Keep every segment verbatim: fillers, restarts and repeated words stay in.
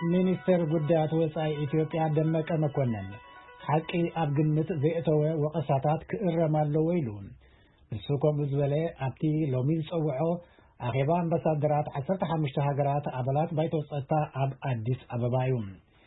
ሚኒስትር ጉዳያት ወጻኢ ኢትዮጵያ ደመቀ መኮንን ሐቂ ኣብ ግምት ዘእተወ ወቀሳታት ክእረማለው ኢሉ ንሱኮም ዝበለ ኣብቲ ሎሚ ዝፀውዖ ኣኼባ ኣምባሳደራት ዓሰርተ ሓሙሽተ ሃገራት ኣባላት ባይቶ ጸጥታ ኣብ አዲስ አበባ እዩ።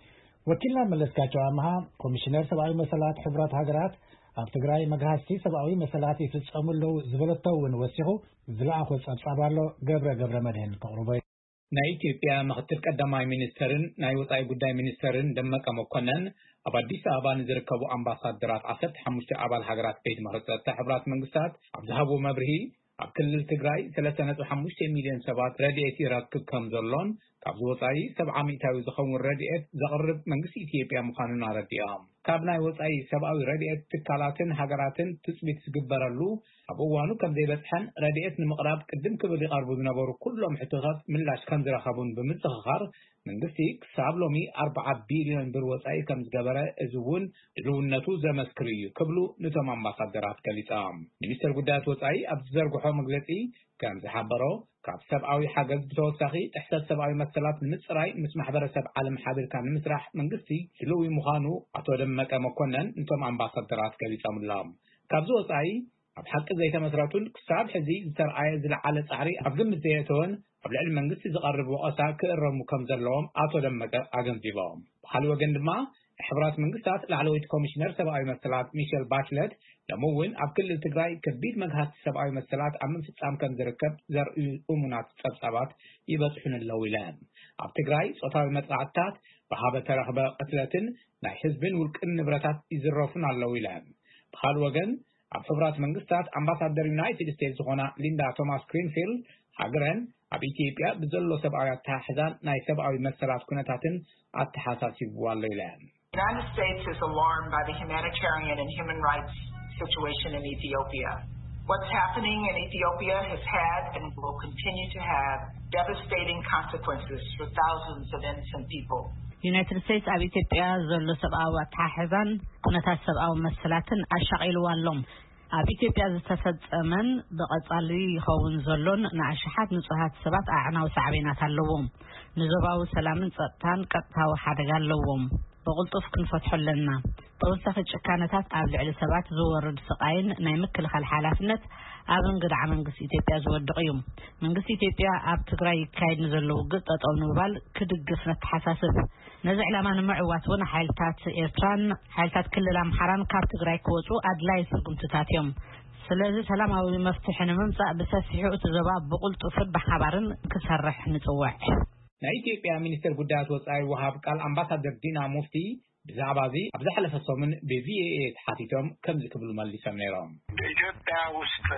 ወኪልና መለስካቸው ኣምሃ ኮሚሽነር ሰብአዊ መሰላት ሕብረት ሃገራት ኣብ ትግራይ መግሃስቲ ሰብአዊ መሰላት ይፍጸሙለው ዝበለተውን ወሲኹ ዝለኣኹ ጸብጻባሎ ገብረ ገብረ መድህን ከቕርቦ ናይ ኢትዮጵያ ምክትል ቀዳማይ ሚኒስተርን ናይ ወጻኢ ጉዳይ ሚኒስተርን ደመቀ መኮንን ኣብ አዲስ አበባ ንዝርከቡ ኣምባሳደራት ዓሰርተ ሓሙሽተ ኣባል ሃገራት ቤት ምኽሪ ሕብራት መንግስታት ኣብ ዝሃቦ መብርሂ ኣብ ክልል ትግራይ ሰለስተ ነጥቢ ሓሙሽተ ሚልዮን ሰባት ረድኤት ይረክብ ከም ዘሎን ካብ ወጻኢ ሰብዓ ሚእታዊ ዝኸውን ረድኤት ዘቕርብ መንግስቲ ኢትዮጵያ ምዃኑን ኣረዲኦም ካብ ናይ ወጻኢ ሰብአዊ ረድኤት ትካላትን ሃገራትን ትጽቢት ዝግበረሉ ኣብ እዋኑ ከም ዘይበጽሐን ረድኤት ንምቕራብ ቅድም ክብል ይቐርቡ ዝነበሩ ኩሎም ሕቶታት ምላሽ ከም ዝረኸቡን ብምጽኽኻር መንግስቲ ክሳብ ሎሚ ኣርባዓ ቢልዮን ብር ወጻኢ ከም ዝገበረ እዚ እውን ድልውነቱ ዘመስክር እዩ ክብሉ ነቶም ኣምባሳደራት ገሊፆም ሚኒስትር ጉዳያት ወጻኢ ኣብ ዝዘርግሖ መግለጺ ከም ዝሓበሮ ካብ ሰብአዊ ሓገዝ ብተወሳኺ ጥሕሰት ሰብአዊ መሰላት ንምጽራይ ምስ ማሕበረሰብ ዓለም ሓቢርካ ንምስራሕ መንግስቲ ድልው ምዃኑ ኣቶ ደመቀ መኮንን ነቶም ኣምባሳደራት ገሊፆምሎም ካብዚ ወጻኢ ኣብ ሓቂ ዘይተመስረቱን ክሳብ ሕዚ ዝተርኣየ ዝለዓለ ጻዕሪ ኣብ ግምት ዘየተወን ኣብ ልዕሊ መንግስቲ ዝቐርብ ወቀሳ ክእረሙ ከም ዘለዎም ኣቶ ደመቀ ኣገንዚቦም ብኻልእ ወገን ድማ ሕብራት መንግስታት ላዕለወይት ኮሚሽነር ሰብአዊ መሰላት ሚሸል ባችለት ለሞውን ኣብ ክልል ትግራይ ከቢድ መግሃት ሰብአዊ መሰላት ኣብ ምፍጻም ከም ዝርከብ ዘርእዩ እሙናት ጸብጻባት ይበጽሑን ኣለው ኢለን ኣብ ትግራይ ጾታዊ መጥቃዕትታት ብሃበ ተረኽበ ቅትለትን ናይ ህዝብን ውልቅን ንብረታት ይዝረፉን ኣለው ኢለን ብኻልእ ወገን ኣብ ሕብራት መንግስታት ኣምባሳደር ዩናይትድ ስቴትስ ዝኾና ሊንዳ ቶማስ ግሪንፊልድ ሃገረን ኣብ ኢትዮጵያ ብዘሎ ሰብአዊ ኣተሓሕዛን ናይ ሰብአዊ መሰላት ኩነታትን ኣተሓሳሲብዋ ኣሎ ኢለን The United States is alarmed by the humanitarian and human rights situation in Ethiopia. What's happening in Ethiopia has had and will continue to have devastating consequences for thousands of innocent people. United States ኣብ ኢትዮጵያ ዘሎ ሰብአዊ ኣተሓሕዛን ኩነታት ሰብአዊ መሰላትን ኣሻቒልዋሎም ኣብ ኢትዮጵያ ዝተፈጸመን ብቐጻሊ ይኸውን ዘሎን ንኣሽሓት ንጹሃት ሰባት ኣዕናዊ ሳዕቤናት ኣለዎም ንዞባዊ ሰላምን ጸጥታን ቀጥታዊ ሓደጋ ኣለዎም በቁልጡፍ ክንፈትሖለና ተወሳኺ ጭካነታት ኣብ ልዕሊ ሰባት ዝወርድ ስቃይን ናይ ምክልኻል ሓላፍነት ኣብ እንግዳዕ መንግስቲ ኢትዮጵያ ዝወድቕ እዩ መንግስቲ ኢትዮጵያ ኣብ ትግራይ ይካየድ ንዘለዉ ግጥ ጠጠው ንምባል ክድግፍ ነተሓሳስብ ነዚ ዕላማ ንምዕዋት እውን ሓይልታት ኤርትራን ሓይልታት ክልል ኣምሓራን ካብ ትግራይ ክወፁ ኣድላይ ስጉምትታት እዮም ስለዚ ሰላማዊ መፍትሒ ንምምጻእ ብሰፊሑ እቲ ዞባ ብቁልጡፍን ብሓባርን ክሰርሕ ንጽውዕ ናይ ኢትዮጵያ ሚኒስትር ጉዳያት ወጻኢ ወሃብ ቃል ኣምባሳደር ዲና ሙፍቲ ብዛዕባ እዚ ኣብ ዝሓለፈ ሰሙን ብቪኤኤ ተሓቲቶም ከም ዝክብሉ መሊሶም ነይሮም ኢትዮጵያ ውስጥ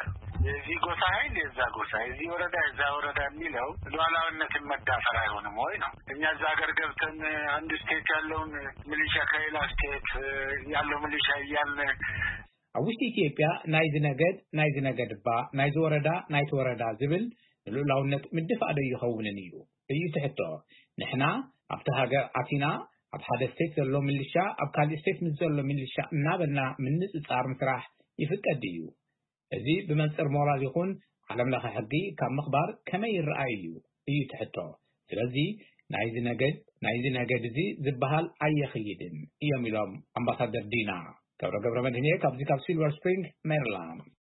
የዚህ ጎሳ ኃይል የዛ ጎሳ የዚህ ወረዳ የዛ ወረዳ የሚለው ሉዓላዊነትን መዳፈር አይሆንም ወይ ነው እኛ እዛ ሀገር ገብተን አንድ ስቴት ያለውን ሚሊሻ ከሌላ ስቴት ያለው ሚሊሻ እያልን ኣብ ውሽጢ ኢትዮጵያ ናይ ዝነገድ ናይ ዝነገድባ ናይ ዝወረዳ ናይ ተወረዳ ዝብል ሉዓላውነት ምድፋእ ዶ ይኸውንን እዩ እዩ ትሕቶ ንሕና ኣብቲ ሃገር ኣቲና ኣብ ሓደ ስቴት ዘሎ ሚሊሻ ኣብ ካልእ ስቴት ምስ ዘሎ ሚሊሻ እናበልና ምንጽጻር ምስራሕ ይፍቀድ እዩ እዚ ብመንጽር ሞራል ይኹን ዓለም ለኸ ሕጊ ካብ ምኽባር ከመይ ይረኣይ እዩ እዩ ትሕቶ ስለዚ ናይዚ ነገድ ናይዚ ነገድ እዚ ዝበሃል ኣየኽይድን እዮም ኢሎም ኣምባሳደር ዲና ገብረ ገብረ መድህን ካብዚ ካብ ሲልቨር ስፕሪንግ ሜሪላንድ